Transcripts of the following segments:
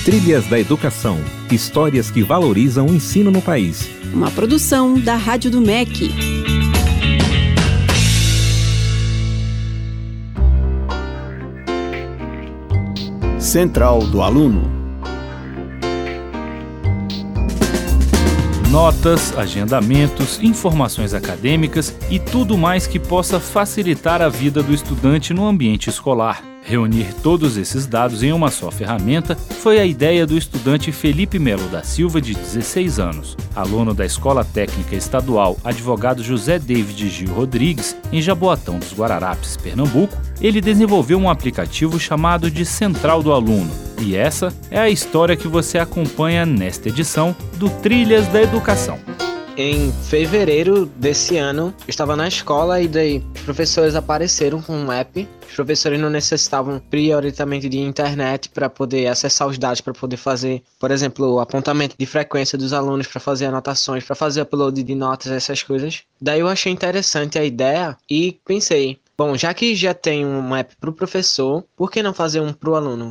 Trilhas da Educação. Histórias que valorizam o ensino no país. Uma produção da Rádio do MEC. Central do Aluno. Notas, agendamentos, informações acadêmicas e tudo mais que possa facilitar a vida do estudante no ambiente escolar. Reunir todos esses dados em uma só ferramenta foi a ideia do estudante Felipe Melo da Silva, de 16 anos. Aluno da Escola Técnica Estadual Advogado José David Gil Rodrigues, em Jaboatão dos Guararapes, Pernambuco, ele desenvolveu um aplicativo chamado de Central do Aluno. E essa é a história que você acompanha nesta edição do Trilhas da Educação. Em fevereiro desse ano, eu estava na escola e daí os professores apareceram com um app. Os professores não necessitavam prioritariamente de internet para poder acessar os dados, para poder fazer, por exemplo, o apontamento de frequência dos alunos, para fazer anotações, para fazer upload de notas, essas coisas. Daí eu achei interessante a ideia e pensei, bom, já que já tem um app para o professor, por que não fazer um para o aluno?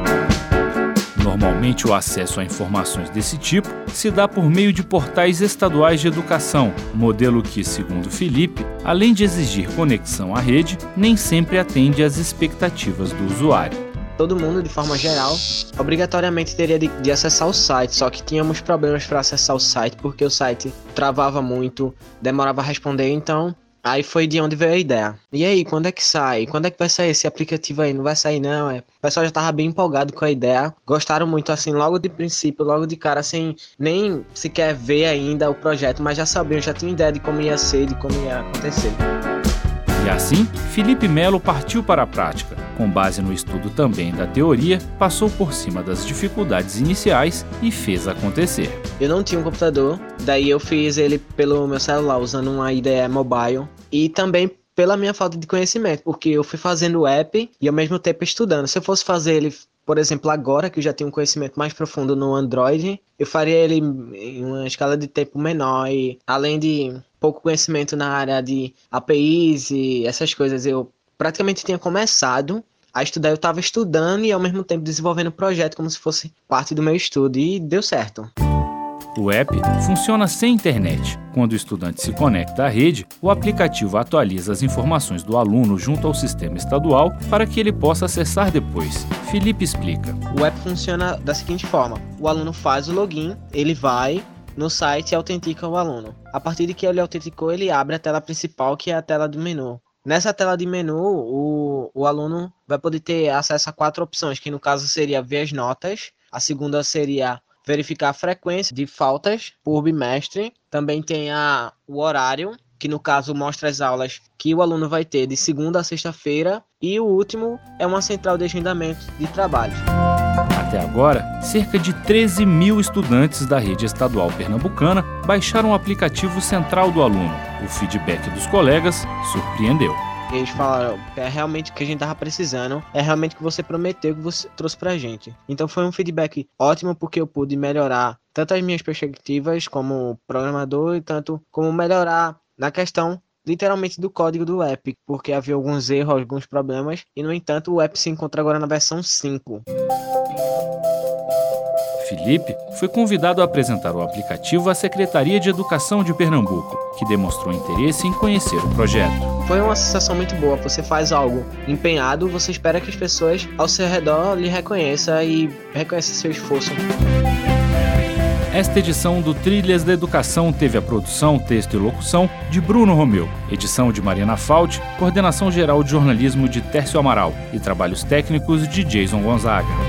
Normalmente, o acesso a informações desse tipo se dá por meio de portais estaduais de educação, modelo que, segundo Felipe, além de exigir conexão à rede, nem sempre atende às expectativas do usuário. Todo mundo, de forma geral, obrigatoriamente teria de acessar o site, só que tínhamos problemas para acessar o site, porque o site travava muito, demorava a responder, então... Aí foi de onde veio a ideia. E aí, quando é que sai? Quando é que vai sair esse aplicativo aí? Não vai sair não, O pessoal já tava bem empolgado com a ideia. Gostaram muito, assim, logo de princípio, logo de cara, sem nem sequer ver ainda o projeto, mas já sabiam, já tinham ideia de como ia ser, de como ia acontecer. E assim, Felipe Melo partiu para a prática. Com base no estudo também da teoria, passou por cima das dificuldades iniciais e fez acontecer. Eu não tinha um computador, daí eu fiz ele pelo meu celular, usando uma IDE mobile. E também pela minha falta de conhecimento, porque eu fui fazendo o app e ao mesmo tempo estudando. Se eu fosse fazer ele, por exemplo, agora, que eu já tenho um conhecimento mais profundo no Android, eu faria ele em uma escala de tempo menor e, além de pouco conhecimento na área de APIs e essas coisas, eu praticamente tinha começado a estudar. Eu estava estudando e ao mesmo tempo desenvolvendo o projeto como se fosse parte do meu estudo, e deu certo. O app funciona sem internet. Quando o estudante se conecta à rede, o aplicativo atualiza as informações do aluno junto ao sistema estadual para que ele possa acessar depois. Felipe explica. O app funciona da seguinte forma: o aluno faz o login, ele vai no site e autentica o aluno. A partir de que ele autenticou, ele abre a tela principal, que é a tela do menu. Nessa tela de menu, o aluno vai poder ter acesso a 4 opções, que no caso seria ver as notas, a segunda seria verificar a frequência de faltas por bimestre, também tem o horário, que no caso mostra as aulas que o aluno vai ter de segunda a sexta-feira, e o último é uma central de agendamento de trabalhos. Até agora, cerca de 13 mil estudantes da rede estadual pernambucana baixaram o aplicativo Central do Aluno. O feedback dos colegas surpreendeu. Eles falaram, é realmente o que a gente estava precisando, é realmente o que você prometeu, que você trouxe pra gente. Então foi um feedback ótimo, porque eu pude melhorar tanto as minhas perspectivas como programador, e tanto como melhorar na questão literalmente do código do app, porque havia alguns erros, alguns problemas, e no entanto o app se encontra agora na versão 5. Felipe foi convidado a apresentar o aplicativo à Secretaria de Educação de Pernambuco, que demonstrou interesse em conhecer o projeto. Foi uma sensação muito boa. Você faz algo empenhado, você espera que as pessoas ao seu redor lhe reconheçam e reconheçam seu esforço. Esta edição do Trilhas da Educação teve a produção, texto e locução de Bruno Romeu, edição de Mariana Falti, coordenação geral de jornalismo de Tércio Amaral e trabalhos técnicos de Jason Gonzaga.